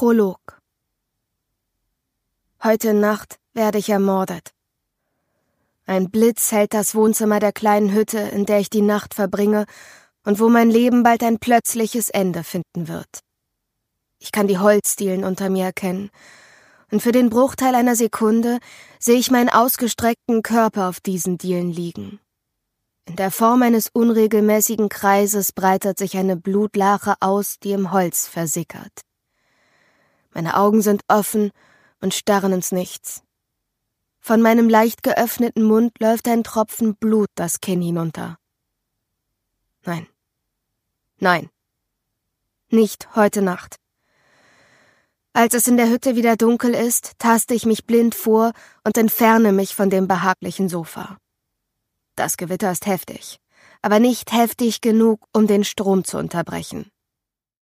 Prolog. Heute Nacht werde ich ermordet. Ein Blitz hält das Wohnzimmer der kleinen Hütte, in der ich die Nacht verbringe und wo mein Leben bald ein plötzliches Ende finden wird. Ich kann die Holzdielen unter mir erkennen, und für den Bruchteil einer Sekunde sehe ich meinen ausgestreckten Körper auf diesen Dielen liegen. In der Form eines unregelmäßigen Kreises breitet sich eine Blutlache aus, die im Holz versickert. Meine Augen sind offen und starren ins Nichts. Von meinem leicht geöffneten Mund läuft ein Tropfen Blut das Kinn hinunter. Nein. Nein. Nicht heute Nacht. Als es in der Hütte wieder dunkel ist, taste ich mich blind vor und entferne mich von dem behaglichen Sofa. Das Gewitter ist heftig, aber nicht heftig genug, um den Strom zu unterbrechen.